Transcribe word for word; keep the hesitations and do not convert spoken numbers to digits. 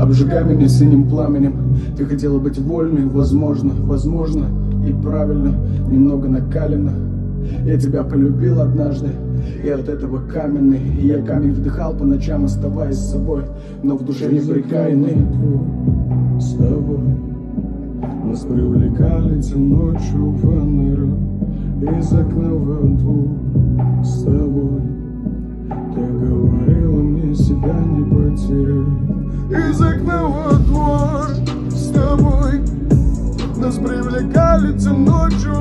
Обжигай меня синим пламенем. Ты хотела быть вольной, возможно, возможно и правильно, немного накалена. Я тебя полюбил однажды, и от этого каменный. И я камень вдыхал по ночам, оставаясь с собой, но в душе неприкаянный. С тобой нас привлекали те ночью фонаря из окна во двор. С тобой ты говорила мне себя не потерять. Из окна во двор. С тобой нас привлекали те ночью